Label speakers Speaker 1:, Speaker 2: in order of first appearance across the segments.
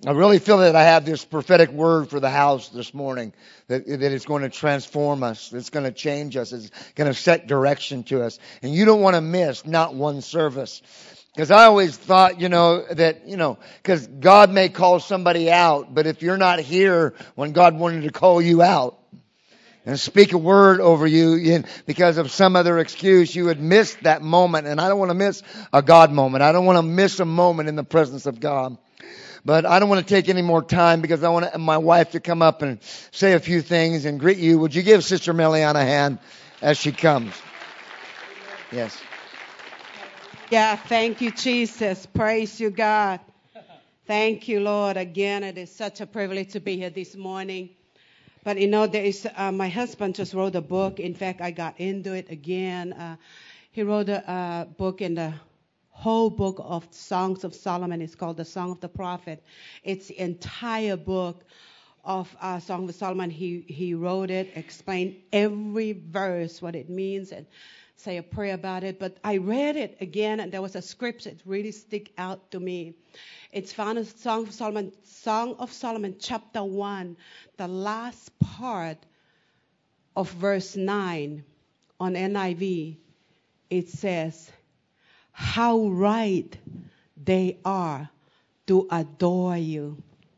Speaker 1: I really feel that I have this prophetic word for the house this morning, that it's going to transform us. It's going to change us. It's going to set direction to us. And you don't want to miss not one service. Because I always thought, because God may call somebody out, but if you're not here when God wanted to call you out and speak a word over you because of some other excuse, you would miss that moment. And I don't want to miss a God moment. I don't want to miss a moment in the presence of God. But I don't want to take any more time because I want my wife to come up and say a few things and greet you. Would you give Sister Melian a hand as she comes? Yes.
Speaker 2: Yeah, thank you, Jesus. Praise you, God. Thank you, Lord. Again, it is such a privilege to be here this morning. But there is my husband just wrote a book. In fact, I got into it again. He wrote a book in the whole book of Songs of Solomon. It's called the Song of the Prophet. It's the entire book of Song of Solomon. He wrote it, explained every verse, what it means, and say a prayer about it. But I read it again, and there was a scripture that really stick out to me. It's found in Song of Solomon, chapter 1, the last part of verse 9 on NIV. It says, "How right they are to adore you."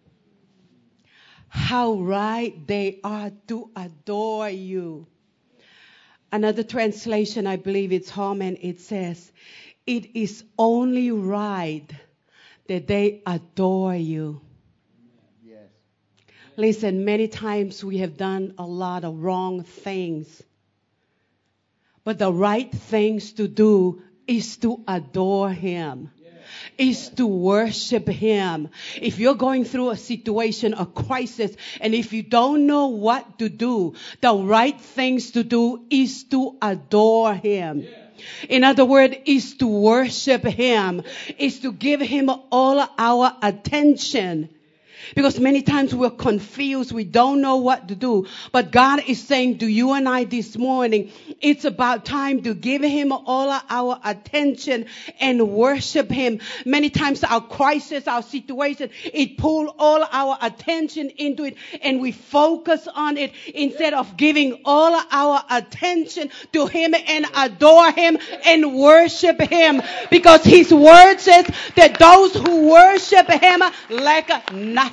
Speaker 2: How right they are to adore you. Another translation, I believe it's Holman, it says, "It is only right that they adore you."
Speaker 1: Yes.
Speaker 2: Listen, many times we have done a lot of wrong things. But the right things to do is to adore Him. Is to worship Him. If you're going through a situation, a crisis, and if you don't know what to do, the right things to do is to adore Him. In other words, is to worship Him, is to give Him all our attention. Because many times we're confused. We don't know what to do. But God is saying to you and I this morning, it's about time to give Him all our attention and worship Him. Many times our crisis, our situation, it pulls all our attention into it and we focus on it instead of giving all our attention to Him and adore Him and worship Him. Because His word says that those who worship Him lack nothing.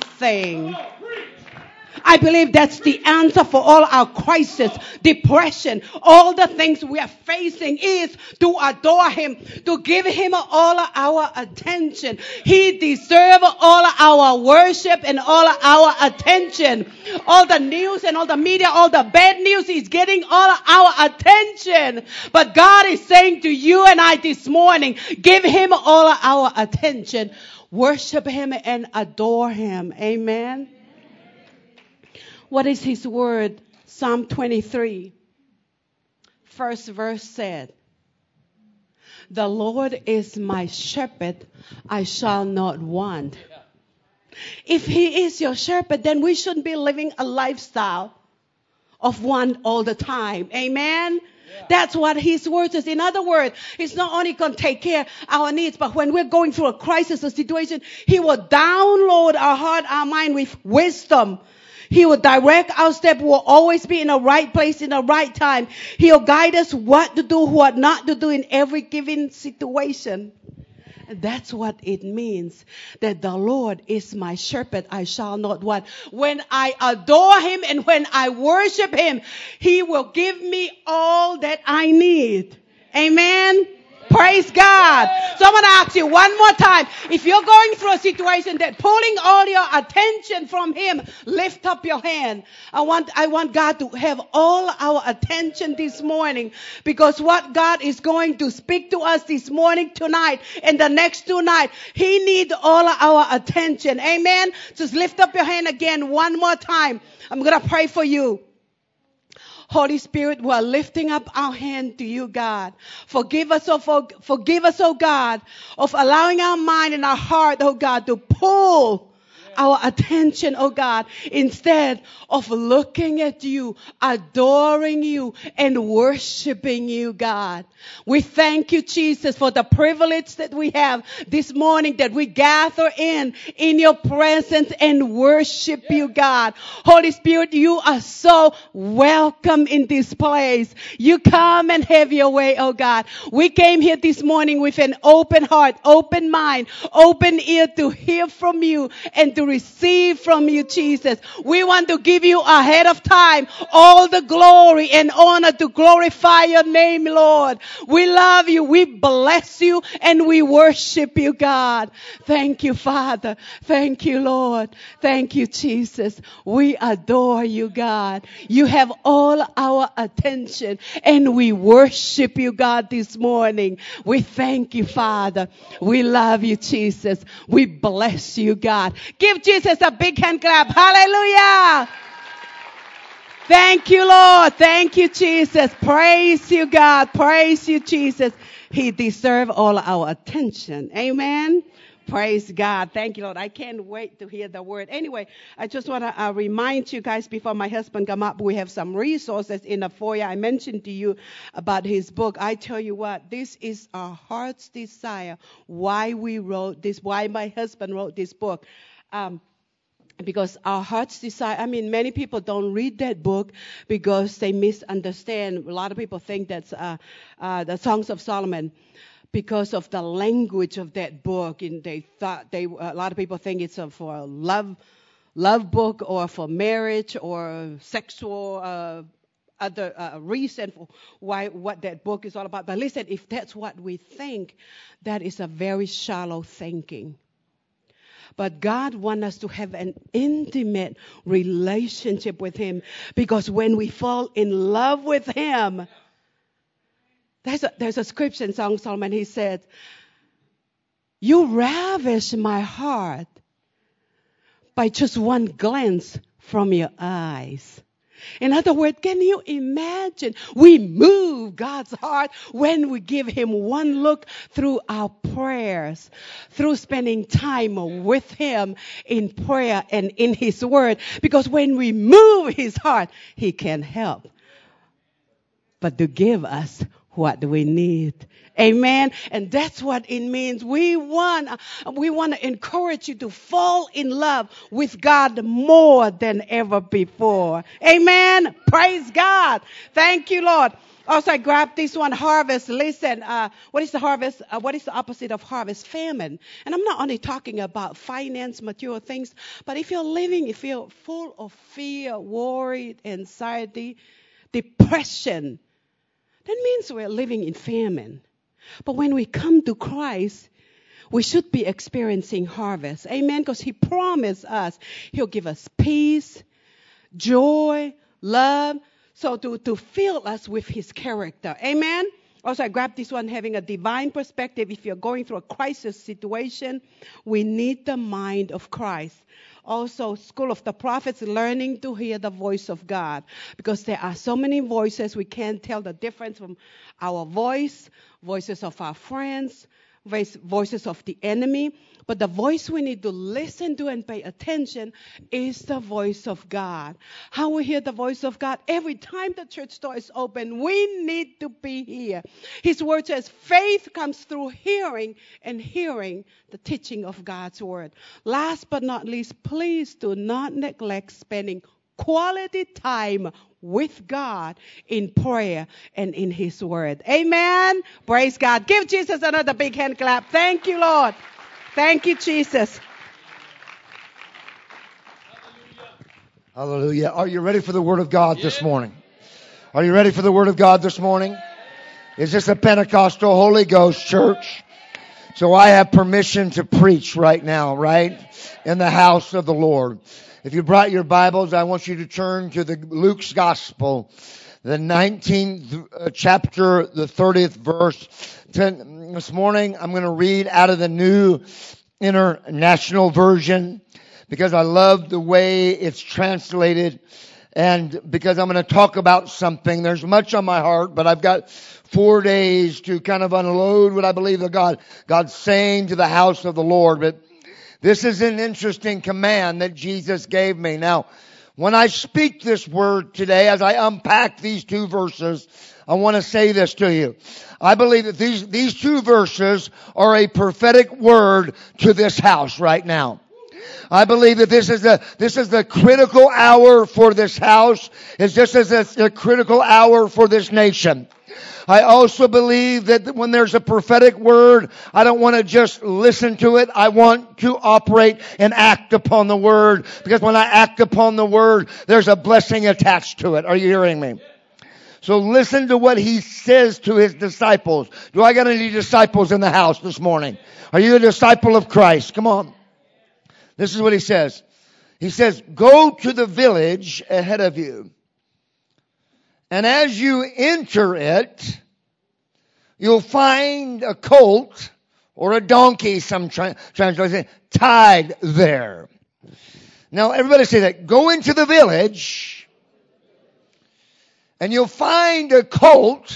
Speaker 2: I believe that's the answer for all our crisis, depression, all the things we are facing is to adore Him, to give Him all our attention. He deserves all our worship and all our attention. All the news and all the media, all the bad news is getting all our attention. But God is saying to you and I this morning, give Him all our attention. Worship Him and adore Him. Amen. What is His word? Psalm 23. First verse said, "The Lord is my shepherd, I shall not want." If He is your shepherd, then we shouldn't be living a lifestyle of want all the time. Amen. That's what His word says. In other words, He's not only going to take care of our needs, but when we're going through a crisis or situation, He will download our heart, our mind with wisdom. He will direct our step. We'll always be in the right place in the right time. He'll guide us what to do, what not to do in every given situation. And that's what it means, that the Lord is my shepherd, I shall not want. When I adore Him and when I worship Him, He will give me all that I need. Amen. Praise God. So I'm going to ask you one more time. If you're going through a situation that pulling all your attention from Him, lift up your hand. I want God to have all our attention this morning, because what God is going to speak to us this morning, tonight, and the next 2 nights, He needs all our attention. Amen. Just lift up your hand again one more time. I'm going to pray for you. Holy Spirit, we're lifting up our hand to you, God. Forgive us, oh God, of allowing our mind and our heart, oh God, to pull our attention, oh God, instead of looking at you, adoring you, and worshiping you, God. We thank you, Jesus, for the privilege that we have this morning that we gather in your presence and worship you, God. Holy Spirit, you are so welcome in this place. You come and have your way, oh God. We came here this morning with an open heart, open mind, open ear to hear from you and to receive from you, Jesus. We want to give you ahead of time all the glory and honor to glorify your name, Lord. We love you, we bless you, and we worship you, God. Thank you, Father. Thank you, Lord. Thank you, Jesus. We adore you, God. You have all our attention, and we worship you, God, this morning. We thank you, Father. We love you, Jesus. We bless you, God. Give Jesus a big hand clap. Hallelujah. Thank you, Lord. Thank you, Jesus. Praise you, God. Praise you, Jesus. He deserves all our attention. Amen. Praise God. Thank you, Lord. I can't wait to hear the word. Anyway, I just want to remind you guys before my husband come up, we have some resources in the foyer. I mentioned to you about his book. I tell you what, this is our heart's desire. Why we wrote this, why my husband wrote this book. Because our heart's desire, many people don't read that book because they misunderstand. A lot of people think that's the Songs of Solomon because of the language of that book. And a lot of people think it's for a love book or for marriage or sexual other reason for what that book is all about. But listen, if that's what we think, that is a very shallow thinking. But God wants us to have an intimate relationship with Him, because when we fall in love with Him, there's a scripture in Song of Solomon. He said, "You ravish my heart by just one glance from your eyes." In other words, can you imagine? We move God's heart when we give Him one look through our prayers, through spending time with Him in prayer and in His Word. Because when we move His heart, He can help but to give us what we need. Amen. And that's what it means. We want to encourage you to fall in love with God more than ever before. Amen. Praise God. Thank you, Lord. Also, I grabbed this one, harvest. Listen, what is the harvest? What is the opposite of harvest? Famine. And I'm not only talking about finance, material things, but if you're full of fear, worry, anxiety, depression, that means we're living in famine. But when we come to Christ, we should be experiencing harvest. Amen? Because He promised us He'll give us peace, joy, love, so to fill us with His character. Amen? Also, I grabbed this one, having a divine perspective. If you're going through a crisis situation, we need the mind of Christ. Also, School of the Prophets, learning to hear the voice of God. Because there are so many voices, we can't tell the difference from our voices of our friends, voices of the enemy. But the voice we need to listen to and pay attention is the voice of God. How we hear the voice of God? Every time the church door is open, we need to be here. His word says faith comes through hearing, and hearing the teaching of God's word. Last but not least, please do not neglect spending quality time with God in prayer and in His word. Amen. Praise God. Give Jesus another big hand clap. Thank you, Lord. Thank you, Jesus.
Speaker 1: Hallelujah. Are you ready for the Word of God this morning? Are you ready for the Word of God this morning? Is this a Pentecostal Holy Ghost church? So I have permission to preach right now, right? In the house of the Lord. If you brought your Bibles, I want you to turn to Luke's Gospel, the 19th chapter, the 30th verse. This morning, I'm going to read out of the New International Version because I love the way it's translated, and because I'm going to talk about something. There's much on my heart, but I've got 4 days to kind of unload what I believe that God's saying to the house of the Lord. But This is an interesting command that Jesus gave me. Now, when I speak this word today, as I unpack these 2 verses, I want to say this to you. I believe that these 2 verses are a prophetic word to this house right now. I believe that this is the critical hour for this house. It's just as it's a critical hour for this nation. I also believe that when there's a prophetic word, I don't want to just listen to it. I want to operate and act upon the word. Because when I act upon the word, there's a blessing attached to it. Are you hearing me? So listen to what he says to his disciples. Do I got any disciples in the house this morning? Are you a disciple of Christ? Come on. This is what he says. He says, go to the village ahead of you. And as you enter it, you'll find a colt or a donkey, some translation, tied there. Now everybody say that. Go into the village and you'll find a colt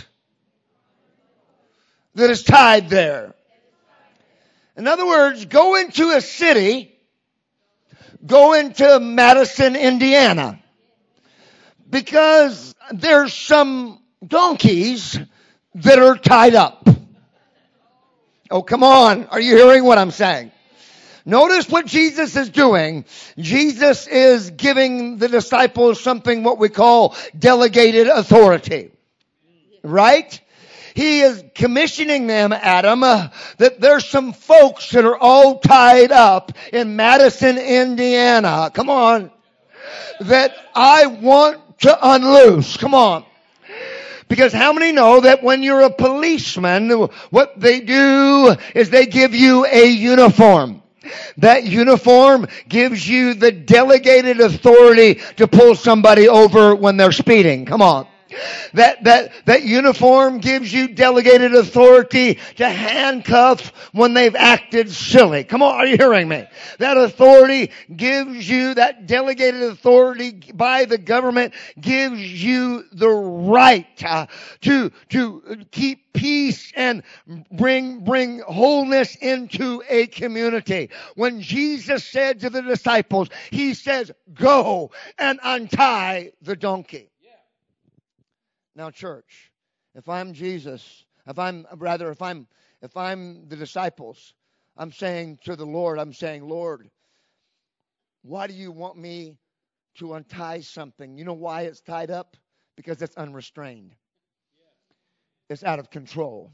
Speaker 1: that is tied there. In other words, go into a city, go into Madison, Indiana, because there's some donkeys that are tied up. Oh, come on. Are you hearing what I'm saying? Notice what Jesus is doing. Jesus is giving the disciples something what we call delegated authority. Right? He is commissioning them, Adam, that there's some folks that are all tied up in Madison, Indiana. Come on. That I want to unloose. Come on. Because how many know that when you're a policeman, what they do is they give you a uniform. That uniform gives you the delegated authority to pull somebody over when they're speeding. Come on. That uniform gives you delegated authority to handcuff when they've acted silly. Come on, are you hearing me? That authority gives you, that delegated authority by the government gives you the right to keep peace and bring wholeness into a community. When Jesus said to the disciples, he says, go and untie the donkey. Now, church, if I'm Jesus, if I'm the disciples, I'm saying to the Lord, Lord, why do you want me to untie something? You know why it's tied up? Because it's unrestrained. It's out of control.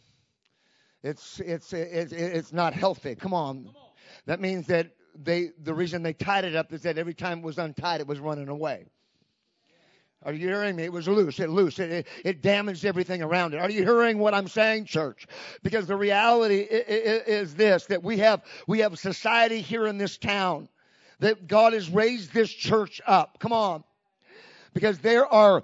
Speaker 1: It's not healthy. Come on. That means that the reason they tied it up is that every time it was untied, it was running away. Are you hearing me? It was loose. It damaged everything around it. Are you hearing what I'm saying, church? Because the reality is this, that we have society here in this town, that God has raised this church up. Come on. Because there are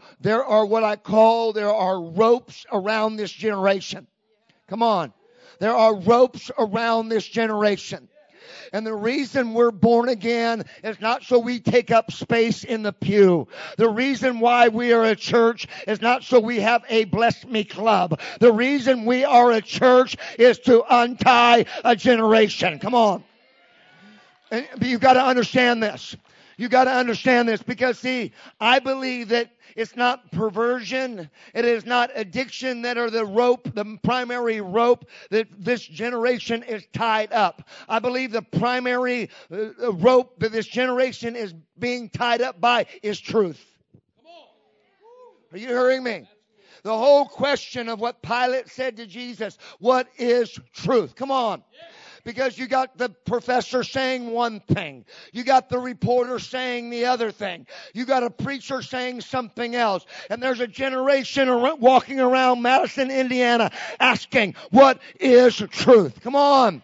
Speaker 1: ropes around this generation. Come on. There are ropes around this generation. And the reason we're born again is not so we take up space in the pew. The reason why we are a church is not so we have a Bless Me Club. The reason we are a church is to untie a generation. Come on. And you've got to understand this. You got to understand this because, see, I believe that it's not perversion. It is not addiction that are the primary rope that this generation is tied up. I believe the primary rope that this generation is being tied up by is truth. Are you hearing me? The whole question of what Pilate said to Jesus, what is truth? Come on. Because you got the professor saying one thing. You got the reporter saying the other thing. You got a preacher saying something else. And there's a generation walking around Madison, Indiana asking, what is truth? Come on.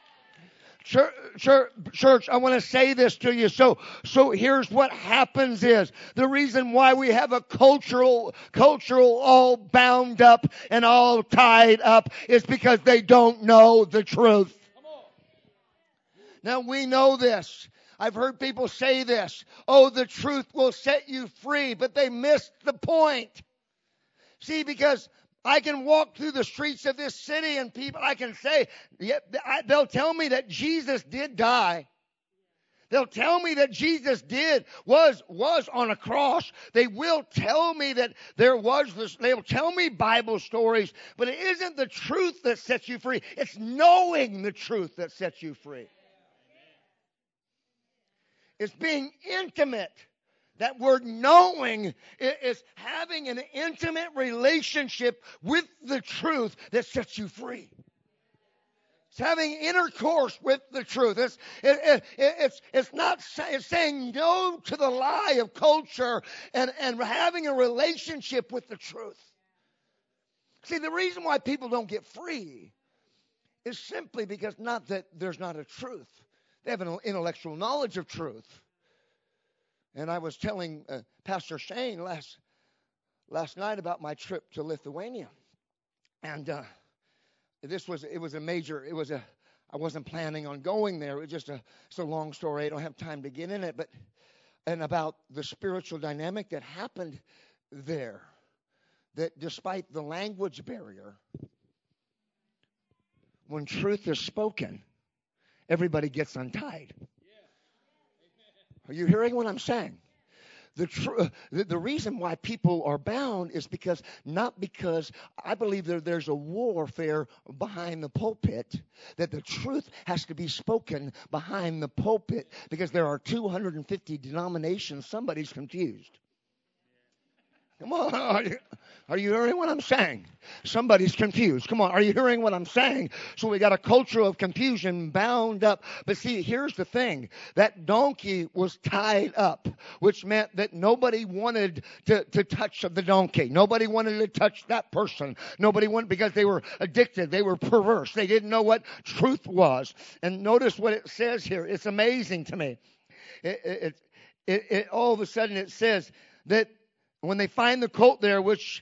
Speaker 1: Church, I want to say this to you. So here's what happens is the reason why we have a cultural all bound up and all tied up is because they don't know the truth. Now we know this. I've heard people say this. Oh, the truth will set you free, but they missed the point. See, because I can walk through the streets of this city and people, I can say, they'll tell me that Jesus did die. They'll tell me that Jesus was on a cross. They will tell me that there was this. They'll tell me Bible stories, but it isn't the truth that sets you free. It's knowing the truth that sets you free. It's being intimate. That word knowing is having an intimate relationship with the truth that sets you free. It's having intercourse with the truth. It's saying no to the lie of culture and having a relationship with the truth. See, the reason why people don't get free is simply because not that there's not a truth. They have an intellectual knowledge of truth. And I was telling Pastor Shane last night about my trip to Lithuania. And I wasn't planning on going there. It's a long story. I don't have time to get in it. And about the spiritual dynamic that happened there, that despite the language barrier, when truth is spoken, everybody gets untied. Are you hearing what I'm saying? The reason why people are bound is not because I believe there's a warfare behind the pulpit, that the truth has to be spoken behind the pulpit, because there are 250 denominations. Somebody's confused. Come on, are you hearing what I'm saying? Somebody's confused. Come on, are you hearing what I'm saying? So we got a culture of confusion bound up. But see, here's the thing. That donkey was tied up, which meant that nobody wanted to touch the donkey. Nobody wanted to touch that person. Nobody wanted, because they were addicted. They were perverse. They didn't know what truth was. And notice what it says here. It's amazing to me. It all of a sudden it says that when they find the colt there, which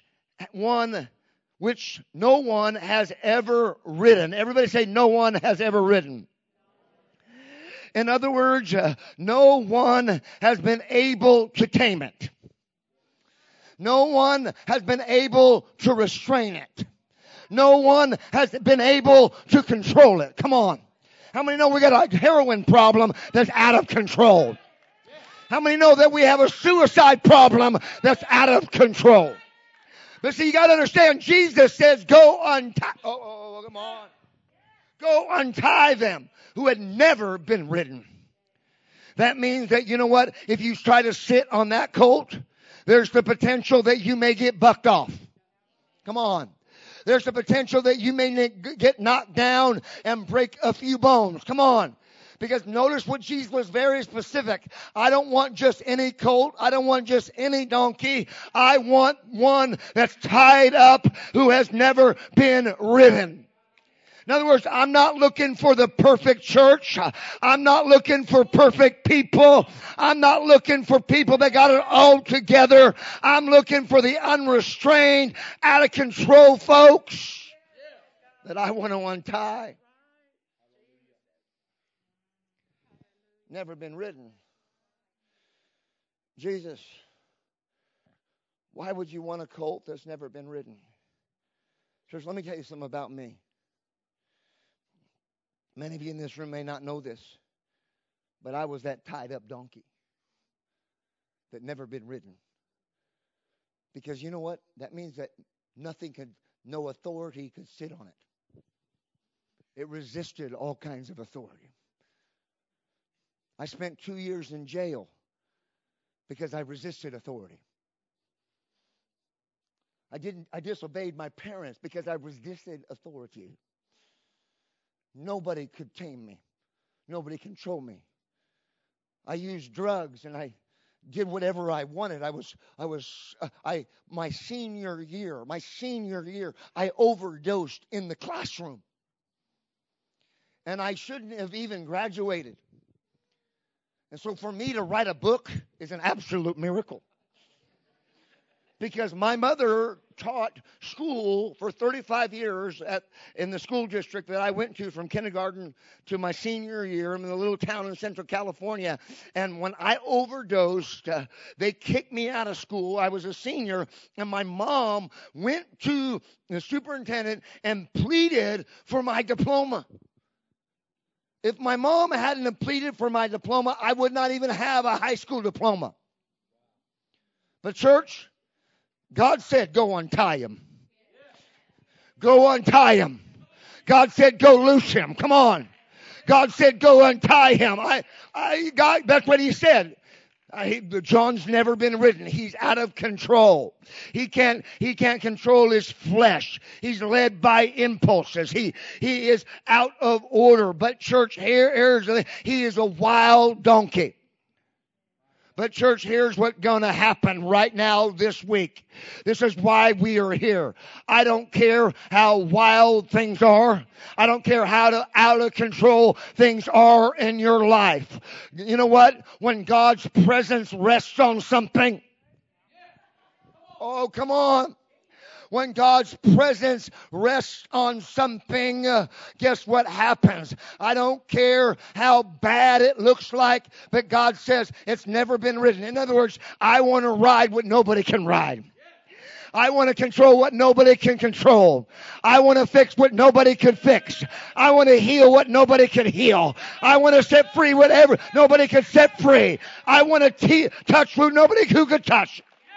Speaker 1: no one has ever ridden. Everybody say, no one has ever ridden. In other words, no one has been able to tame it. No one has been able to restrain it. No one has been able to control it. Come on. How many know we got a heroin problem that's out of control? How many know that we have a suicide problem that's out of control? But see, you got to understand, Jesus says, go untie. Come on. Go untie them who had never been ridden. That means that, you know what? If you try to sit on that colt, there's the potential that you may get bucked off. Come on. There's the potential that you may get knocked down and break a few bones. Come on. Because notice what Jesus was very specific. I don't want just any colt. I don't want just any donkey. I want one that's tied up who has never been ridden. In other words, I'm not looking for the perfect church. I'm not looking for perfect people. I'm not looking for people that got it all together. I'm looking for the unrestrained, out of control folks that I want to untie. Never been ridden. Jesus, why would you want a colt that's never been ridden? Church, let me tell you something about me. Many of you in this room may not know this, but I was that tied up donkey that never been ridden. Because you know what? That means that no authority could sit on it. It resisted all kinds of authority. I spent 2 years in jail because I resisted authority. I disobeyed my parents because I resisted authority. Nobody could tame me. Nobody controlled me. I used drugs and I did whatever I wanted. My senior year, I overdosed in the classroom. And I shouldn't have even graduated. And so for me to write a book is an absolute miracle. Because my mother taught school for 35 years in the school district that I went to from kindergarten to my senior year in a little town in Central California. And when I overdosed, they kicked me out of school. I was a senior, and my mom went to the superintendent and pleaded for my diploma. If my mom hadn't pleaded for my diploma, I would not even have a high school diploma. But church, God said, go untie him. Go untie him. God said, go loose him. Come on. God said, go untie him. God, that's what he said. John's never been written. He's out of control. He can't control his flesh. He's led by impulses. He is out of order. But church, he is a wild donkey. But church, here's what's going to happen right now this week. This is why we are here. I don't care how wild things are. I don't care how out of control things are in your life. You know what? When God's presence rests on something. Oh, come on. When God's presence rests on something, guess what happens? I don't care how bad it looks like, but God says it's never been written. In other words, I want to ride what nobody can ride. I want to control what nobody can control. I want to fix what nobody can fix. I want to heal what nobody can heal. I want to set free whatever nobody can set free. I want to touch who nobody who could touch.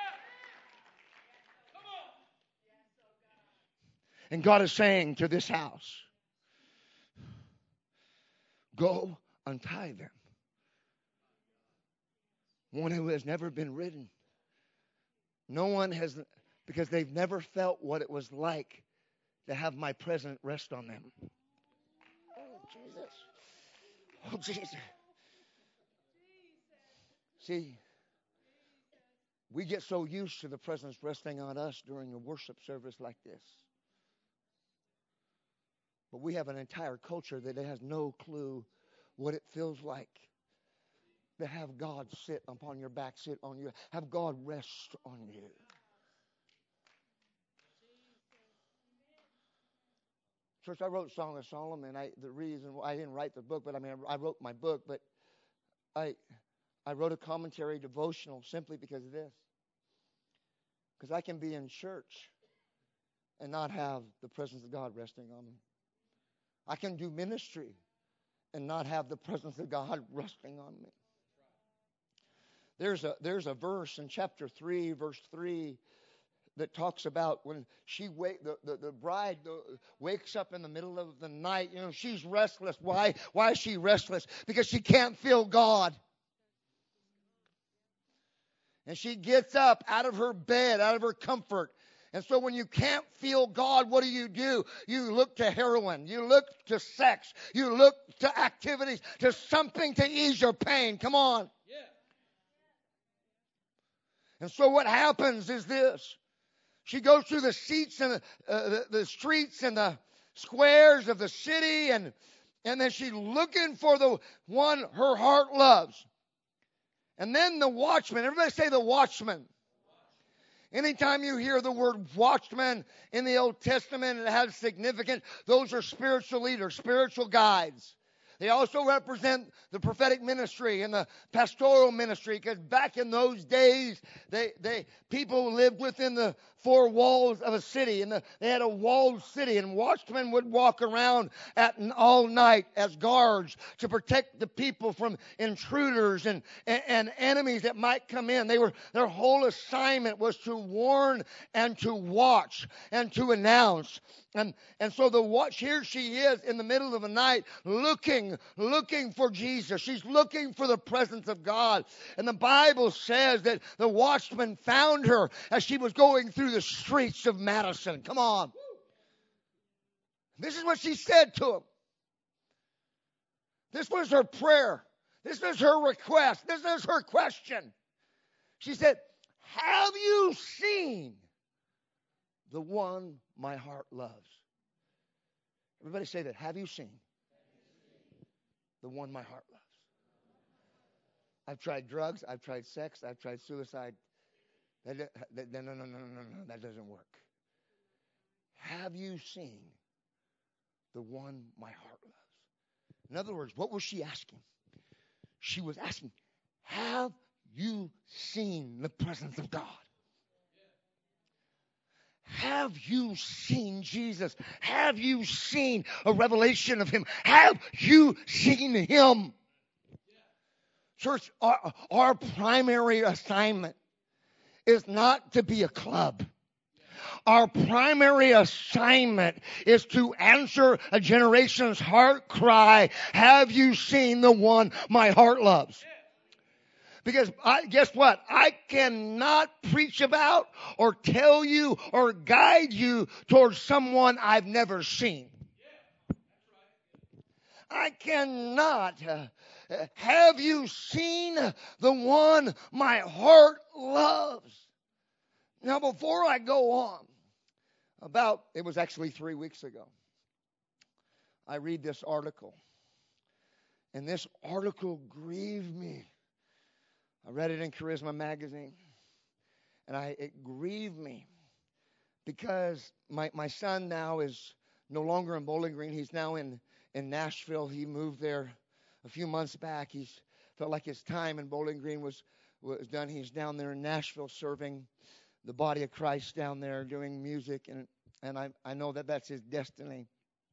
Speaker 1: And God is saying to this house, go untie them. One who has never been written. No one has, because they've never felt what it was like to have my presence rest on them. Oh, Jesus. Oh, Jesus. See, we get so used to the presence resting on us during a worship service like this. But we have an entire culture that has no clue what it feels like to have God sit upon your back, sit on you, have God rest on you. Church, I wrote Song of Solomon. The reason I didn't write the book, but I wrote my book, but I wrote a commentary devotional simply because of this. Because I can be in church and not have the presence of God resting on me. I can do ministry and not have the presence of God resting on me. There's a verse in chapter 3, verse 3, that talks about when the bride wakes up in the middle of the night. You know, she's restless. Why? Why is she restless? Because she can't feel God. And she gets up out of her bed, out of her comfort. And so when you can't feel God, what do? You look to heroin. You look to sex. You look to activities, to something to ease your pain. Come on. Yeah. And so what happens is this. She goes through the streets and the streets and the squares of the city, and then she's looking for the one her heart loves. And then the watchman. Everybody say the watchman. Anytime you hear the word watchman in the Old Testament, it has significance. Those are spiritual leaders, spiritual guides. They also represent the prophetic ministry and the pastoral ministry, because back in those days, people lived within the four walls of a city, and they had a walled city, and watchmen would walk around all night as guards to protect the people from intruders and enemies that might come in. Their whole assignment was to warn and to watch and to announce. And so here she is in the middle of the night looking for Jesus. She's looking for the presence of God. And the Bible says that the watchman found her as she was going through the streets of Madison. Come on. This is what she said to him. This was her prayer. This was her request. This is her question. She said, have you seen the one my heart loves? Everybody say that. Have you seen the one my heart loves? I've tried drugs. I've tried sex. I've tried suicide. No, that doesn't work. Have you seen the one my heart loves? In other words, what was she asking? She was asking, have you seen the presence of God? Have you seen Jesus? Have you seen a revelation of Him? Have you seen Him? Church, our primary assignment is not to be a club. Our primary assignment is to answer a generation's heart cry. Have you seen the one my heart loves? Because guess what? I cannot preach about or tell you or guide you towards someone I've never seen. I cannot. Have you seen the one my heart loves? Now, before I go on, it was actually 3 weeks ago, I read this article. And this article grieved me. I read it in Charisma Magazine. And it grieved me. Because my son now is no longer in Bowling Green. He's now in Nashville. He moved there a few months back. He felt like his time in Bowling Green was done. He's down there in Nashville serving the body of Christ down there, doing music, and I know that that's his destiny.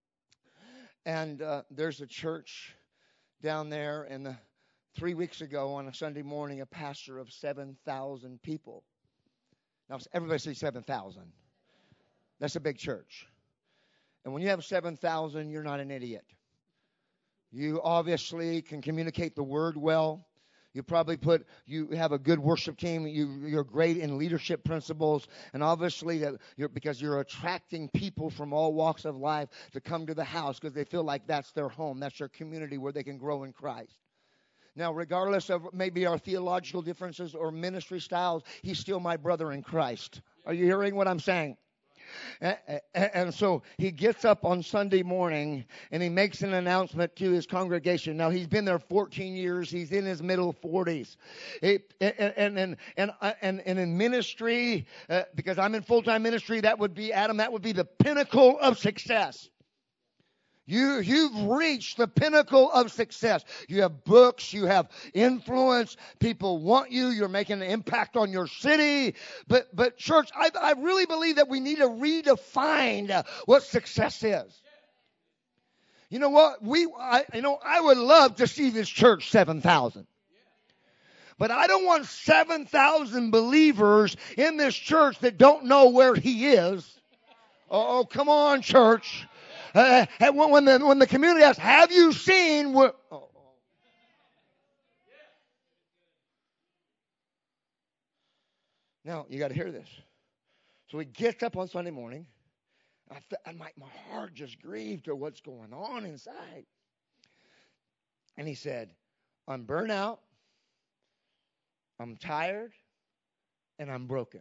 Speaker 1: And there's a church down there, and 3 weeks ago on a Sunday morning, a pastor of 7,000 people. Now, everybody say 7,000. That's a big church. And when you have 7,000, you're not an idiot. You obviously can communicate the word well. You have a good worship team. You're great in leadership principles. And obviously, because you're attracting people from all walks of life to come to the house because they feel like that's their home. That's their community where they can grow in Christ. Now, regardless of maybe our theological differences or ministry styles, he's still my brother in Christ. Are you hearing what I'm saying? And so he gets up on Sunday morning and he makes an announcement to his congregation. Now, he's been there 14 years. He's in his middle 40s. And in ministry, because I'm in full-time ministry, that would be, Adam, that would be the pinnacle of success. You've reached the pinnacle of success. You have books, you have influence, people want you, you're making an impact on your city. But church, I really believe that we need to redefine what success is. You know what? I would love to see this church 7,000. But I don't want 7,000 believers in this church that don't know where He is. Oh, come on, church. When the community asks, have you seen what? Now, you got to hear this. So he gets up on Sunday morning. And my heart just grieved to what's going on inside. And he said, I'm burnt out, I'm tired, and I'm broken.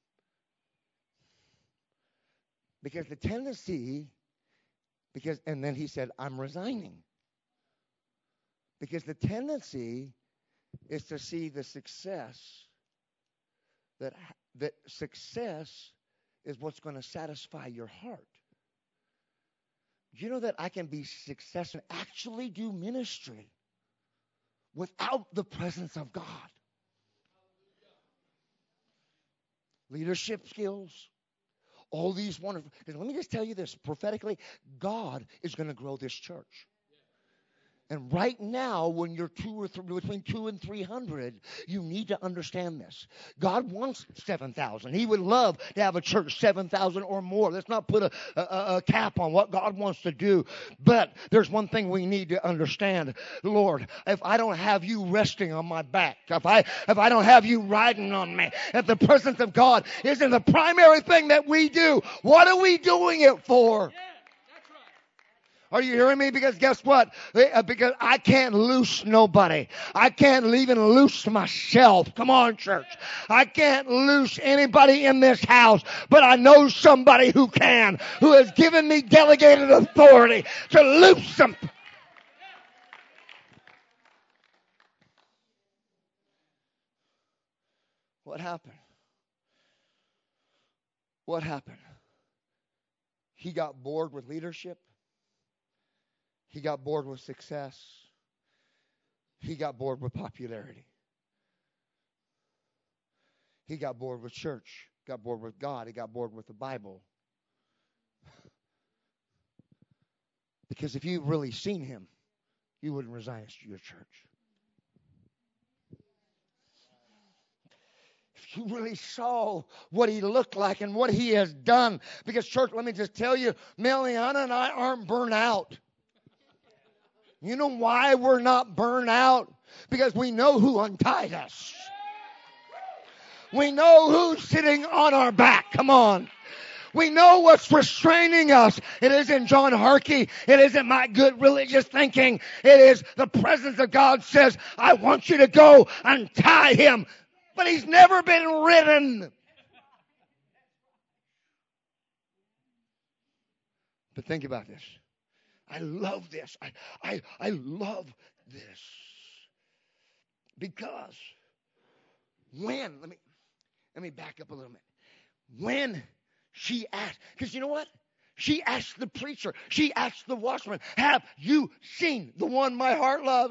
Speaker 1: Because the tendency... and then he said, I'm resigning. Because the tendency is to see the success, that success is what's going to satisfy your heart. Do you know that I can be successful and actually do ministry without the presence of God? Leadership skills. All these wonderful, because let me just tell you this, prophetically, God is going to grow this church. And right now, when you're between 200 and 300, you need to understand this. God wants 7,000. He would love to have a church 7,000 or more. Let's not put a cap on what God wants to do. But there's one thing we need to understand. Lord, if I don't have you resting on my back, if I don't have you riding on me, if the presence of God isn't the primary thing that we do, what are we doing it for? Are you hearing me? Because guess what? Because I can't loose nobody. I can't even loose myself. Come on, church. I can't loose anybody in this house, but I know somebody who can, who has given me delegated authority to loose them. What happened? What happened? He got bored with leadership. He got bored with success. He got bored with popularity. He got bored with church got bored with God. He got bored with the Bible. Because if you've really seen him, you wouldn't resign to your church. If you really saw what he looked like and what he has done. Because, church, let me just tell you, Meliana and I aren't burnt out. You know why we're not burnt out? Because we know who untied us. We know who's sitting on our back. Come on. We know what's restraining us. It isn't John Harkey. It isn't my good religious thinking. It is the presence of God says, I want you to go untie him. But he's never been ridden. But think about this. I love this. I love this. Because when, let me back up a little bit. When she asked, because you know what? She asked the preacher, she asked the watchman, have you seen the one my heart loves?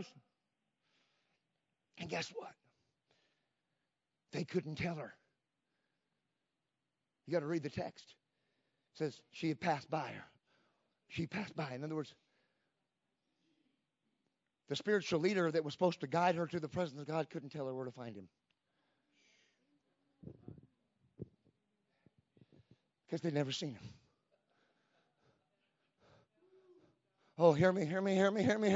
Speaker 1: And guess what? They couldn't tell her. You got to read the text. It says she had passed by her. She passed by. In other words, the spiritual leader that was supposed to guide her to the presence of God couldn't tell her where to find him. Because they'd never seen him. Oh, hear me, church. Hear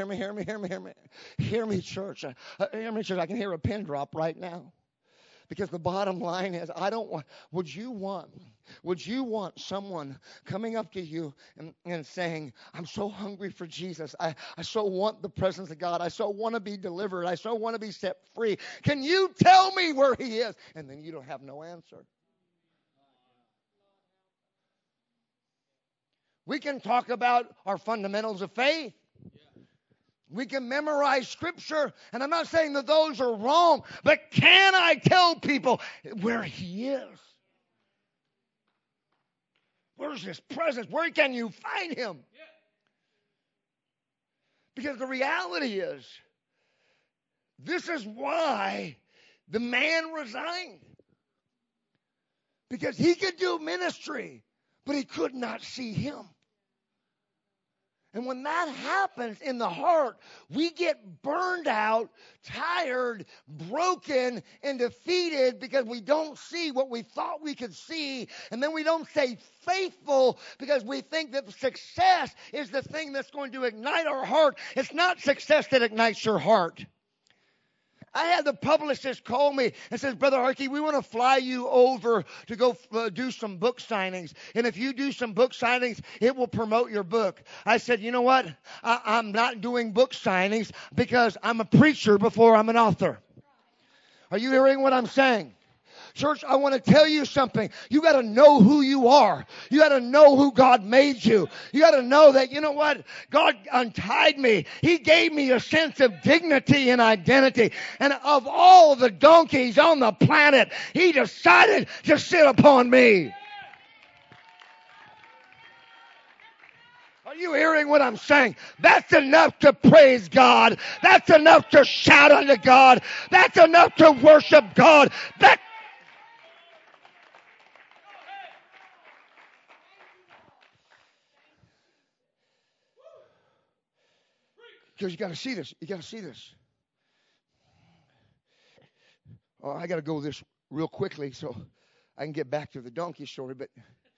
Speaker 1: me, church. I can hear a pin drop right now. Because the bottom line is, would you want someone coming up to you and saying, I'm so hungry for Jesus. I so want the presence of God. I so want to be delivered. I so want to be set free. Can you tell me where he is? And then you don't have no answer. We can talk about our fundamentals of faith. We can memorize Scripture, and I'm not saying that those are wrong, but can I tell people where he is? Where's his presence? Where can you find him? Because the reality is, this is why the man resigned. Because he could do ministry, but he could not see him. And when that happens in the heart, we get burned out, tired, broken, and defeated because we don't see what we thought we could see. And then we don't stay faithful because we think that success is the thing that's going to ignite our heart. It's not success that ignites your heart. I had the publicist call me and says, Brother Harkey, we want to fly you over to go do some book signings. And if you do some book signings, it will promote your book. I said, you know what? I'm not doing book signings because I'm a preacher before I'm an author. Are you hearing what I'm saying? Church, I want to tell you something. You got to know who you are. You got to know who God made you. You got to know that, you know what? God untied me. He gave me a sense of dignity and identity. And of all the donkeys on the planet, he decided to sit upon me. Are you hearing what I'm saying? That's enough to praise God. That's enough to shout unto God. That's enough to worship God. Because you got to see this. You got to see this. Oh, I got to go this real quickly so I can get back to the donkey story, but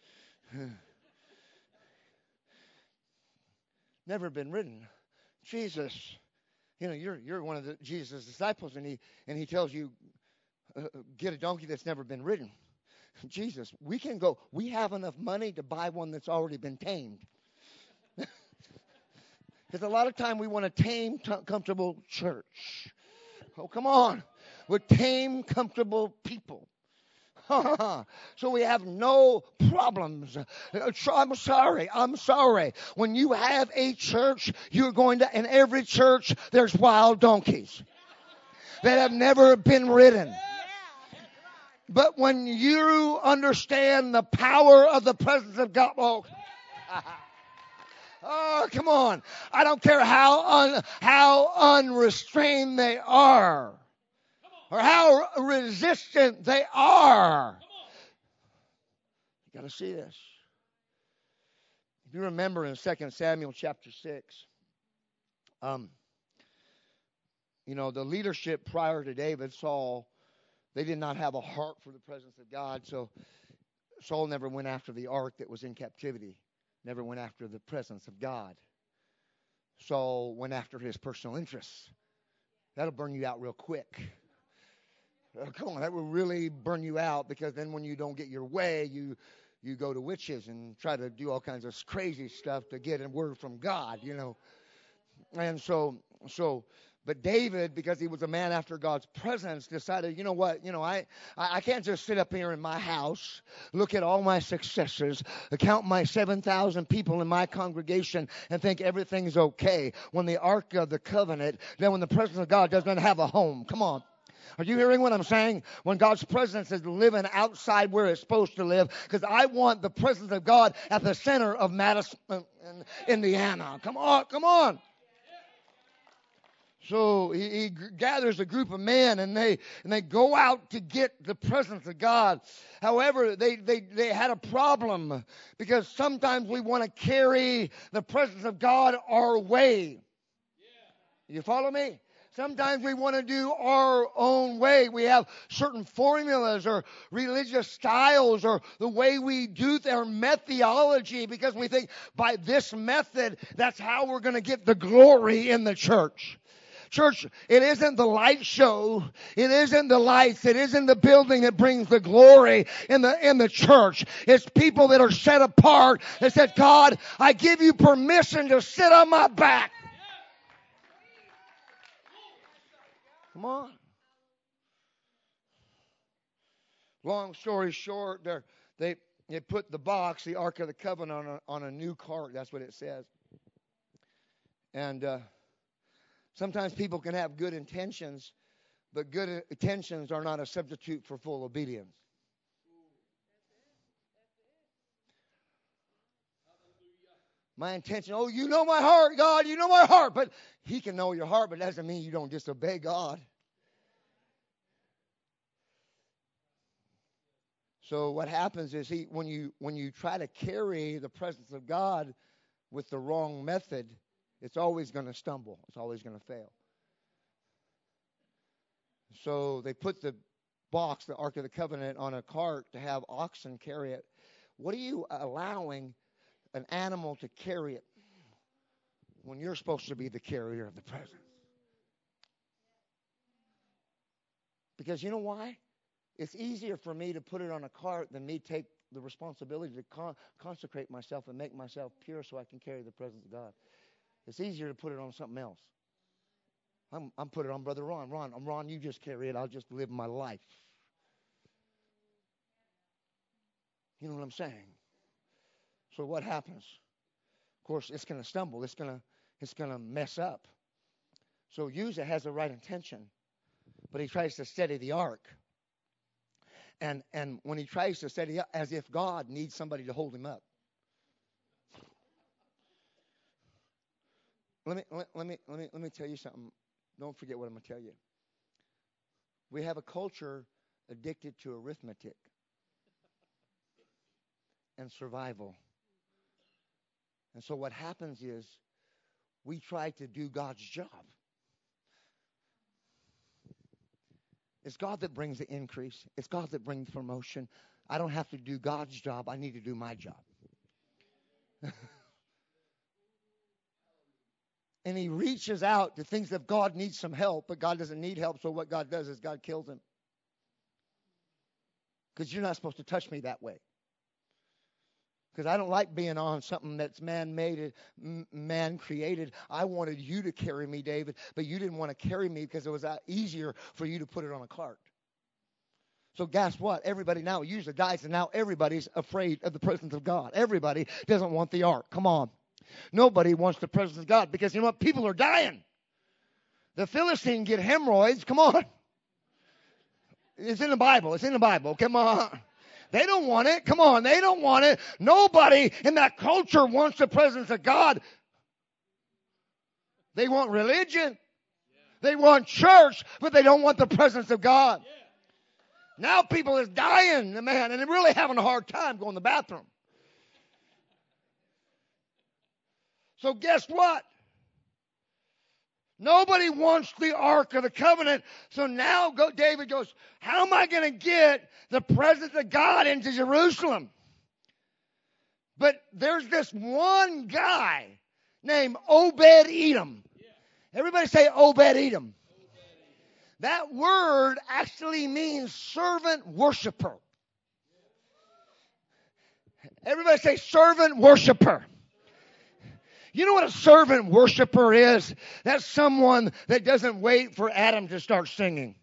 Speaker 1: never been ridden. Jesus, you know, you're one of Jesus' disciples, and he tells you get a donkey that's never been ridden. Jesus, we can go. We have enough money to buy one that's already been tamed. Because a lot of time we want a tame, comfortable church. Oh, come on. We're tame, comfortable people. So we have no problems. I'm sorry. When you have a church, you're going to, in every church, there's wild donkeys that have never been ridden. But when you understand the power of the presence of God, oh, come on. I don't care how unrestrained they are or how resistant they are. Got to see this. If you remember in 2 Samuel chapter 6, the leadership prior to David, Saul, they did not have a heart for the presence of God. So Saul never went after the ark that was in captivity, never went after the presence of God. Saul went after his personal interests. That'll burn you out real quick. Come on, that will really burn you out, because then when you don't get your way, you go to witches and try to do all kinds of crazy stuff to get a word from God, And but David, because he was a man after God's presence, decided, you know what, I can't just sit up here in my house, look at all my successes, count my 7,000 people in my congregation and think everything's okay when the Ark of the Covenant, then when the presence of God doesn't have a home. Come on. Are you hearing what I'm saying? When God's presence is living outside where it's supposed to live, because I want the presence of God at the center of Madison, Indiana. Come on. So he gathers a group of men, and they go out to get the presence of God. However, they had a problem, because sometimes we want to carry the presence of God our way. You follow me? Sometimes we want to do our own way. We have certain formulas or religious styles or the way we do our methodology, because we think by this method, that's how we're going to get the glory in the church. Church, it isn't the light show. It isn't the lights. It isn't the building that brings the glory in the church. It's people that are set apart that said, God, I give you permission to sit on my back. Come on. Long story short, they put the box, the Ark of the Covenant, on a new cart. That's what it says. And sometimes people can have good intentions, but good intentions are not a substitute for full obedience. My intention, you know my heart, God, you know my heart. But He can know your heart, but that doesn't mean you don't disobey God. So what happens is when you try to carry the presence of God with the wrong method, it's always going to stumble. It's always going to fail. So they put the box, the Ark of the Covenant, on a cart to have oxen carry it. What are you allowing an animal to carry it when you're supposed to be the carrier of the presence? Because you know why? It's easier for me to put it on a cart than me take the responsibility to consecrate myself and make myself pure so I can carry the presence of God. It's easier to put it on something else. I'm putting it on Brother Ron. Ron, you just carry it. I'll just live my life. You know what I'm saying? So what happens? Of course, it's going to stumble. It's going to mess up. So Uzzah has the right intention, but he tries to steady the ark. And when he tries to steady up, as if God needs somebody to hold him up. Let me tell you something. Don't forget what I'm going to tell you. We have a culture addicted to arithmetic and survival. And so what happens is we try to do God's job. It's God that brings the increase. It's God that brings promotion. I don't have to do God's job. I need to do my job. And he reaches out to things that God needs some help, but God doesn't need help. So what God does is God kills him. Because you're not supposed to touch me that way. Because I don't like being on something that's man-made, man-created. I wanted you to carry me, David, but you didn't want to carry me because it was easier for you to put it on a cart. So guess what? Everybody now usually dies, and now everybody's afraid of the presence of God. Everybody doesn't want the ark. Come on. Nobody wants the presence of God because you know what? People are dying. The Philistines get hemorrhoids. Come on. It's in the Bible. It's in the Bible. Come on. They don't want it. Come on. They don't want it. Nobody in that culture wants the presence of God. They want religion. They want church, but they don't want the presence of God. Now people is dying, man, and they're really having a hard time going to the bathroom. So guess what? Nobody wants the Ark of the Covenant. So now David goes, how am I going to get the presence of God into Jerusalem? But there's this one guy named Obed-Edom. Everybody say Obed-Edom. That word actually means servant worshiper. Everybody say servant worshiper. You know what a servant worshiper is? That's someone that doesn't wait for Adam to start singing.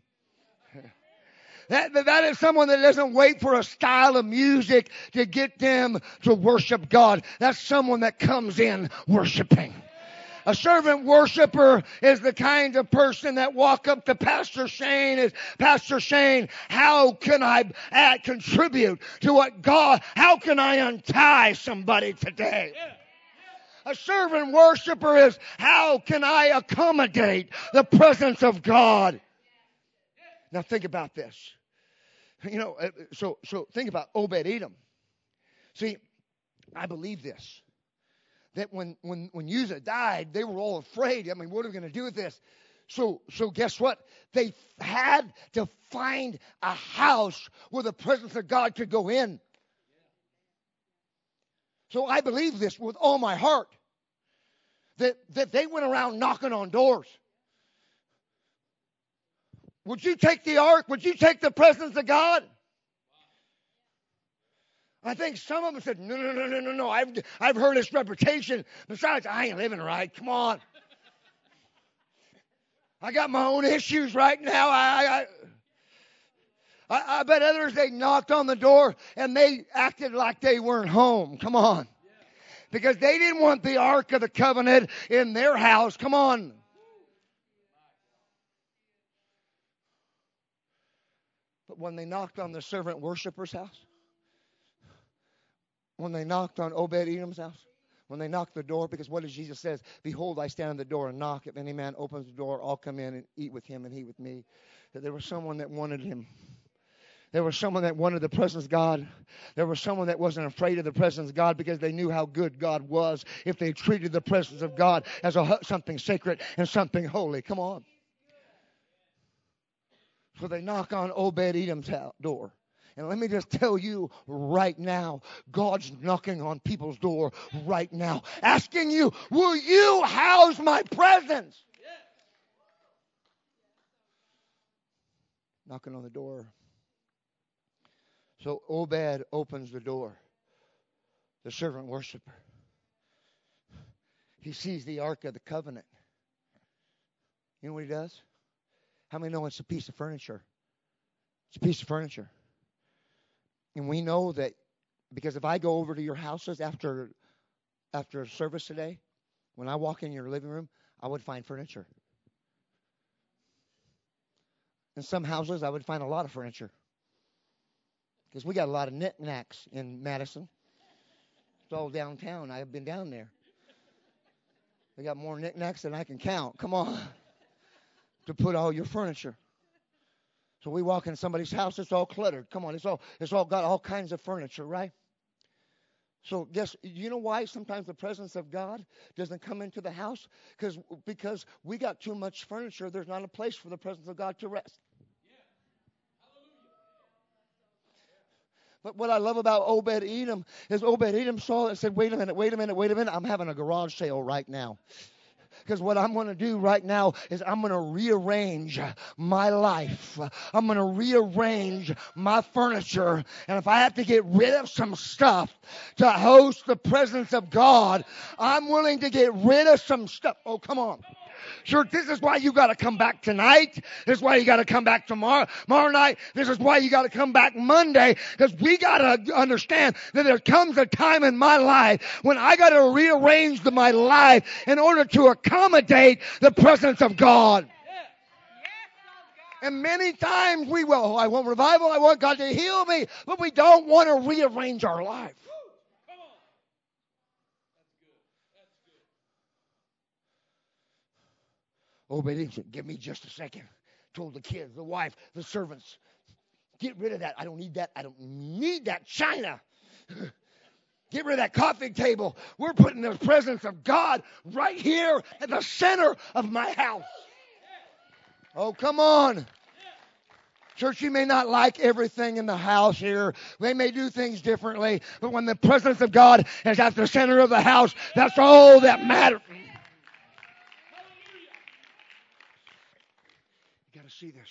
Speaker 1: That is someone that doesn't wait for a style of music to get them to worship God. That's someone that comes in worshiping. A servant worshiper is the kind of person that walk up to Pastor Shane as, Pastor Shane, how can I contribute to what God, how can I untie somebody today? A servant worshiper is, how can I accommodate the presence of God? Now think about this. You know, so think about Obed-Edom. See, I believe this. That when Uzzah died, they were all afraid. I mean, what are we going to do with this? So guess what? They had to find a house where the presence of God could go in. So I believe this with all my heart. That they went around knocking on doors. Would you take the ark? Would you take the presence of God? I think some of them said, no. I've heard this reputation. Besides, I ain't living right. Come on. I got my own issues right now. I bet others, they knocked on the door and they acted like they weren't home. Come on. Because they didn't want the Ark of the Covenant in their house. Come on. But when they knocked on the servant worshiper's house, when they knocked on Obed-Edom's house, when they knocked the door, because what does Jesus says? Behold, I stand at the door and knock. If any man opens the door, I'll come in and eat with him and he with me. That there was someone that wanted him. There was someone that wanted the presence of God. There was someone that wasn't afraid of the presence of God because they knew how good God was if they treated the presence of God as something sacred and something holy. Come on. So they knock on Obed-Edom's door. And let me just tell you right now, God's knocking on people's door right now, asking you, will you house my presence? Knocking on the door. So Obed opens the door. The servant worshiper. He sees the Ark of the Covenant. You know what he does? How many know it's a piece of furniture? It's a piece of furniture. And we know that because if I go over to your houses after service today, when I walk in your living room, I would find furniture. In some houses, I would find a lot of furniture. Because we got a lot of knickknacks in Madison. It's all downtown. I've been down there. They got more knickknacks than I can count. Come on. To put all your furniture. So we walk in somebody's house, it's all cluttered. Come on, it's all got all kinds of furniture, right? So you know why sometimes the presence of God doesn't come into the house? Because we got too much furniture. There's not a place for the presence of God to rest. But what I love about Obed-Edom is Obed-Edom saw it and said, wait a minute. I'm having a garage sale right now. Because what I'm going to do right now is I'm going to rearrange my life. I'm going to rearrange my furniture. And if I have to get rid of some stuff to host the presence of God, I'm willing to get rid of some stuff. Oh, come on. Sure, this is why you got to come back tonight. This is why you got to come back tomorrow night. This is why you got to come back Monday. Because we got to understand that there comes a time in my life when I got to rearrange my life in order to accommodate the presence of God. And many times we will, I want revival, I want God to heal me, but we don't want to rearrange our life. Obed-Edom said, give me just a second. Told the kids, the wife, the servants, Get rid of that. I don't need that. I don't need that china. Get rid of that coffee table. We're putting the presence of God right here at the center of my house. Oh, come on. Church, you may not like everything in the house here. They may do things differently. But when the presence of God is at the center of the house, that's all that matters. You got to see this.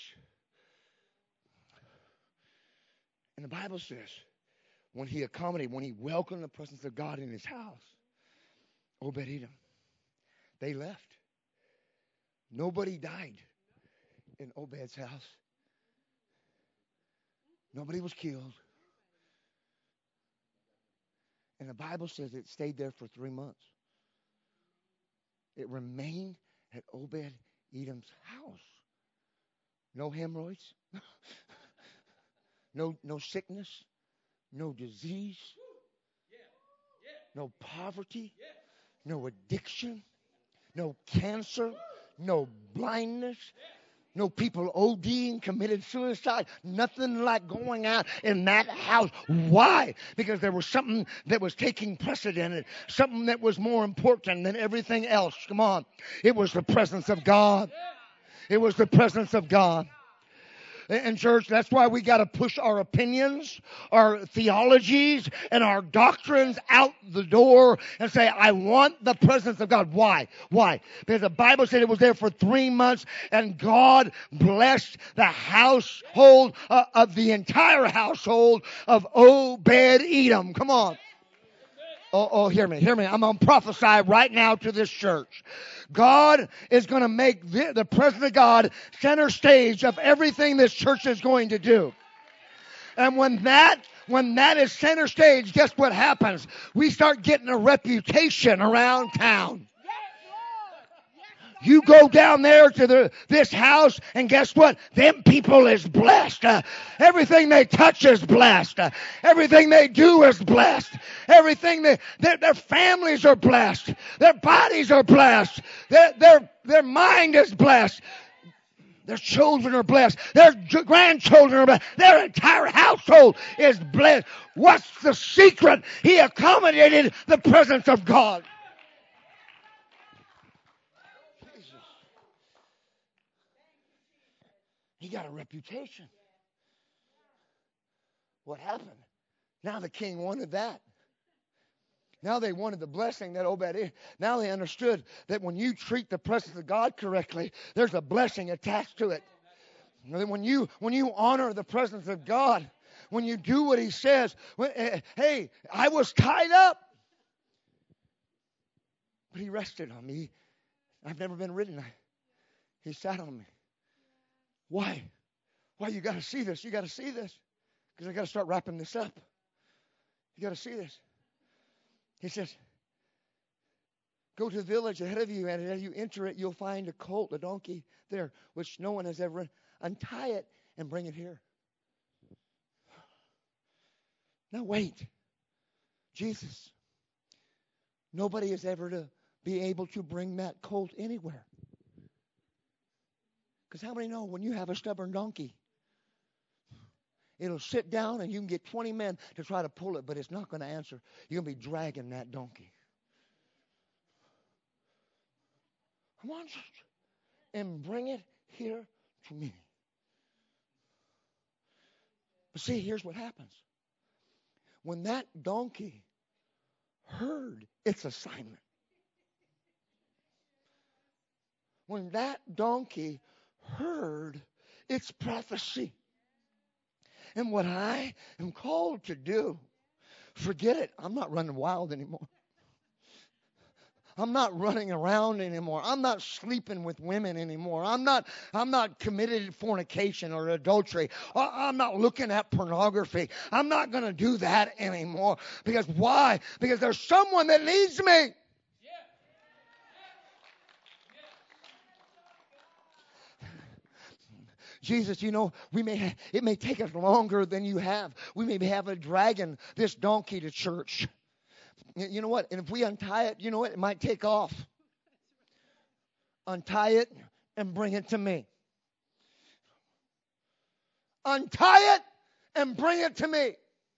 Speaker 1: And the Bible says, when he welcomed the presence of God in his house, Obed-Edom, they left. Nobody died in Obed's house. Nobody was killed. And the Bible says it stayed there for 3 months. It remained at Obed-Edom's house. No hemorrhoids. No sickness. No disease. No poverty. No addiction. No cancer. No blindness. No people ODing, committed suicide. Nothing like going out in that house. Why? Because there was something that was taking precedent. Something that was more important than everything else. Come on. It was the presence of God. It was the presence of God. And church, that's why we got to push our opinions, our theologies, and our doctrines out the door and say, I want the presence of God. Why? Why? Because the Bible said it was there for 3 months, and God blessed the household of the entire household of Obed-Edom. Come on. Oh, hear me. I'm going to prophesy right now to this church. God is going to make the presence of God center stage of everything this church is going to do. And when that is center stage, guess what happens? We start getting a reputation around town. You go down there to this house, and guess what? Them people is blessed. Everything they touch is blessed. Everything they do is blessed. Everything their families are blessed. Their bodies are blessed. Their mind is blessed. Their children are blessed. Their grandchildren are blessed. Their entire household is blessed. What's the secret? He accommodated the presence of God. He got a reputation. What happened? Now the king wanted that. Now they wanted the blessing that Obed. Now they understood that when you treat the presence of God correctly, there's a blessing attached to it. When you honor the presence of God, when you do what he says, hey, I was tied up, but he rested on me. I've never been ridden. He sat on me. Why? Why? You got to see this. You got to see this. Because I got to start wrapping this up. You got to see this. He says, go to the village ahead of you, and as you enter it, you'll find a colt, a donkey there, which no one has ever run. Untie it and bring it here. Now wait. Jesus. Nobody is ever to be able to bring that colt anywhere. Because how many know when you have a stubborn donkey, it'll sit down and you can get 20 men to try to pull it, but it's not going to answer. You're going to be dragging that donkey. Come on, church, and bring it here to me. But see, here's what happens. When that donkey heard its assignment, when that donkey heard its prophecy and what I am called to do, forget it. I'm not running wild anymore. I'm not running around anymore. I'm not sleeping with women anymore. I'm not committed to fornication or adultery. I'm not looking at pornography. I'm not going to do that anymore. Because why? Because there's someone that needs me. Jesus, you know, it may take us longer than you have. We may have a dragging this donkey to church. You know what? And if we untie it, you know what? It might take off. Untie it and bring it to me. Untie it and bring it to me.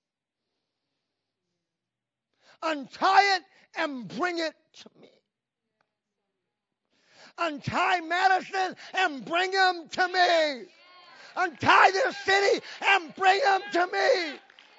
Speaker 1: Untie it and bring it to me. Untie Madison and bring them to me. Untie this city and bring them to me.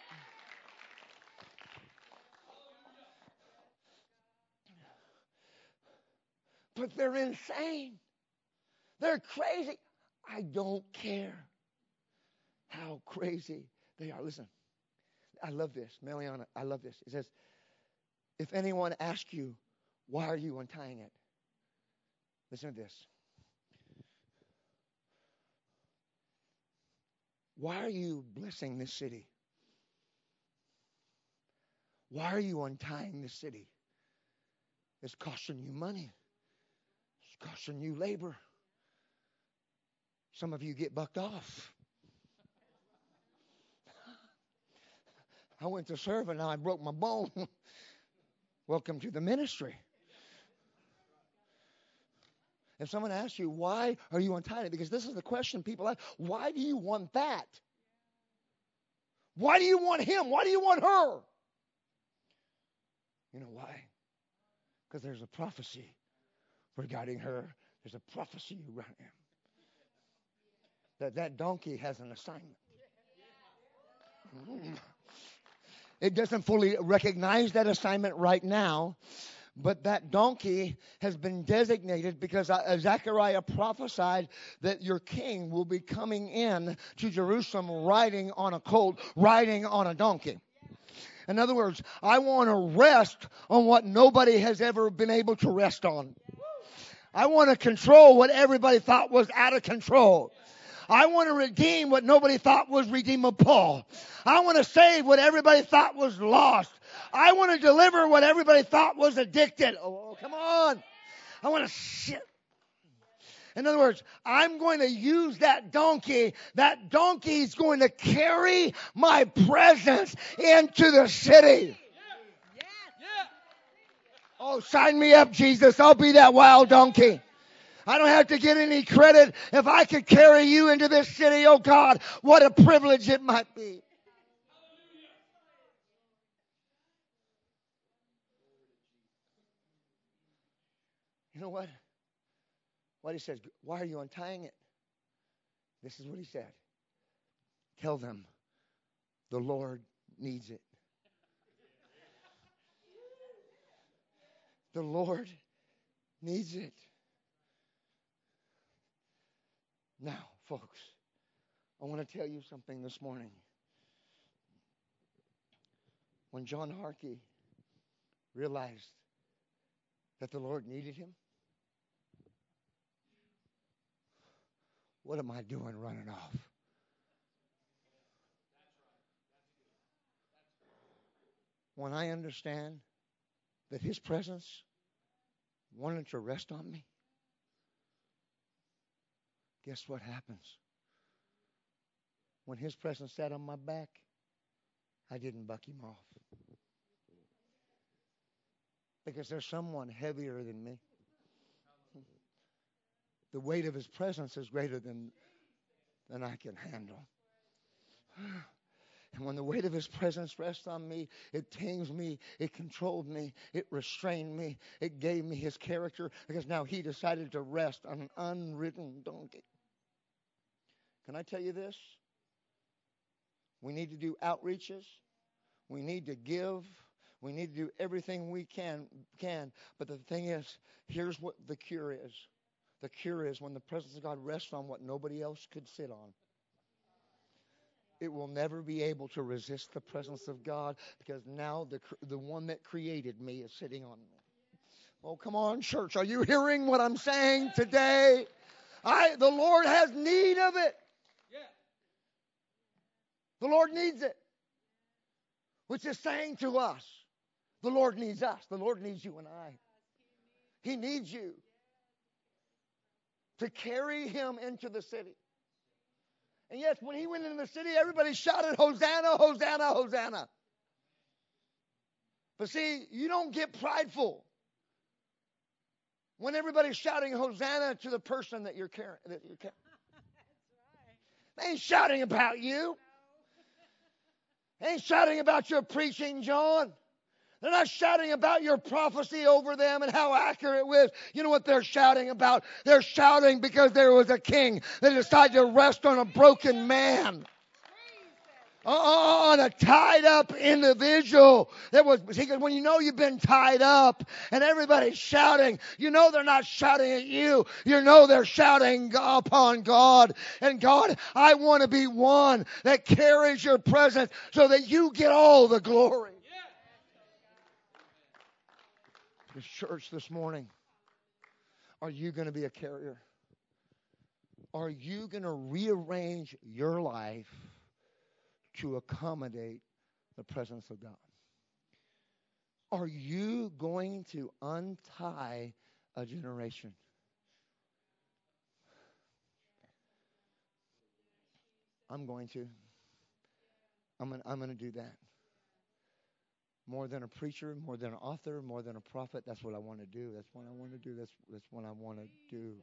Speaker 1: But they're insane. They're crazy. I don't care how crazy they are. Listen, I love this. Meliana, I love this. It says, if anyone asks you, why are you untying it? Listen to this. Why are you blessing this city? Why are you untying this city? It's costing you money. It's costing you labor. Some of you get bucked off. I went to serve and now I broke my bone. Welcome to the ministry. If someone asks you, why are you untying it? Because this is the question people ask. Why do you want that? Why do you want him? Why do you want her? You know why? Because there's a prophecy regarding her. There's a prophecy around him. That donkey has an assignment. It doesn't fully recognize that assignment right now, but that donkey has been designated because Zechariah prophesied that your king will be coming in to Jerusalem riding on a colt, riding on a donkey. In other words, I want to rest on what nobody has ever been able to rest on. I want to control what everybody thought was out of control. I want to redeem what nobody thought was redeemable. I want to save what everybody thought was lost. I want to deliver what everybody thought was addicted. Oh, come on. I want to shit. In other words, I'm going to use that donkey. That donkey's going to carry my presence into the city. Oh, sign me up, Jesus. I'll be that wild donkey. I don't have to get any credit. If I could carry you into this city, oh God, what a privilege it might be. You know what? What he says, why are you untying it? This is what he said. Tell them the Lord needs it. The Lord needs it. Now, folks, I want to tell you something this morning. When John Harkey realized that the Lord needed him, what am I doing running off? When I understand that his presence wanted to rest on me, guess what happens? When his presence sat on my back, I didn't buck him off. Because there's someone heavier than me. The weight of his presence is greater than I can handle. And when the weight of his presence rests on me, it tames me, it controlled me, it restrained me, it gave me his character, because now he decided to rest on an unridden donkey. Can I tell you this? We need to do outreaches. We need to give. We need to do everything we can. But the thing is, here's what the cure is. The cure is when the presence of God rests on what nobody else could sit on. It will never be able to resist the presence of God, because now the one that created me is sitting on me. Oh, come on, church. Are you hearing what I'm saying today? The Lord has need of it. The Lord needs it. Which is saying to us, the Lord needs us. The Lord needs you and I. He needs you to carry him into the city. And yes, when he went into the city, everybody shouted, Hosanna, Hosanna, Hosanna. But see, you don't get prideful when everybody's shouting Hosanna to the person that you're carrying. They ain't shouting about you. They ain't shouting about your preaching, John. They're not shouting about your prophecy over them and how accurate it was. You know what they're shouting about? They're shouting because there was a king that decided to rest on a broken man. On a tied up individual. When you know you've been tied up and everybody's shouting, you know they're not shouting at you. You know they're shouting upon God. And God, I want to be one that carries your presence so that you get all the glory. This church this morning, are you going to be a carrier? Are you going to rearrange your life to accommodate the presence of God? Are you going to untie a generation? I'm going to. I'm going to do that. More than a preacher, more than an author, more than a prophet. That's what I want to do. That's what I want to do. That's what I want to do.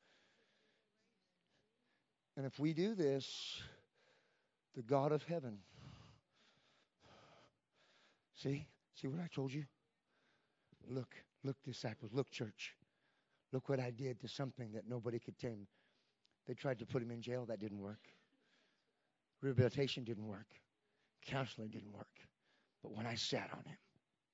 Speaker 1: And if we do this, the God of heaven. See what I told you? Look, disciples. Look, church. Look what I did to something that nobody could tame. They tried to put him in jail. That didn't work. Rehabilitation didn't work. Counseling didn't work. But when I sat on him,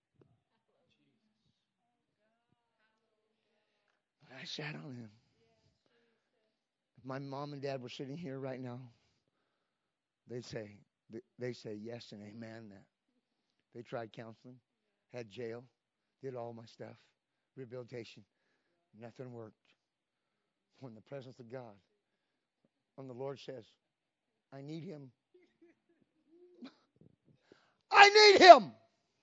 Speaker 1: if my mom and dad were sitting here right now, they say yes and amen that they tried counseling, had jail, did all my stuff, rehabilitation, nothing worked. When the presence of God, when the Lord says, I need him. I need him.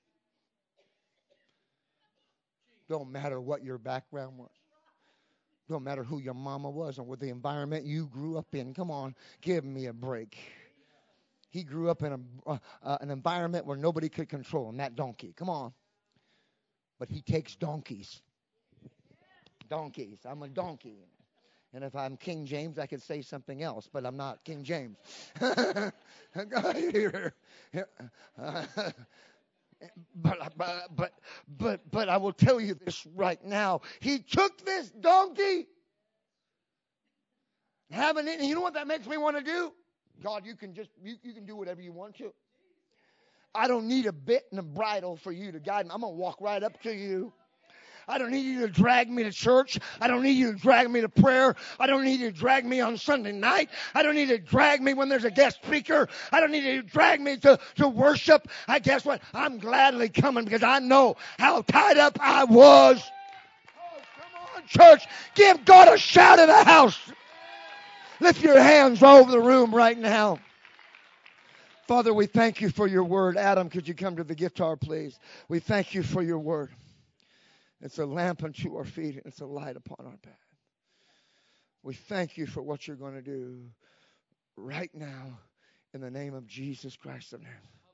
Speaker 1: Don't matter what your background was. Don't matter who your mama was or what the environment you grew up in. Come on, give me a break. He grew up in an environment where nobody could control him, that donkey. Come on. But he takes donkeys. Donkeys. I'm a donkey. And if I'm King James, I could say something else, but I'm not King James. But I will tell you this right now. He took this donkey. And you know what that makes me want to do? God, you can do whatever you want to. I don't need a bit and a bridle for you to guide me. I'm going to walk right up to you. I don't need you to drag me to church. I don't need you to drag me to prayer. I don't need you to drag me on Sunday night. I don't need you to drag me when there's a guest speaker. I don't need you to drag me to worship. Guess what? I'm gladly coming because I know how tied up I was. Oh, come on, church. Give God a shout in the house. Lift your hands all over the room right now. Father, we thank you for your word. Adam, could you come to the guitar, please? We thank you for your word. It's a lamp unto our feet, and it's a light upon our path. We thank you for what you're going to do right now in the name of Jesus Christ of Nazareth.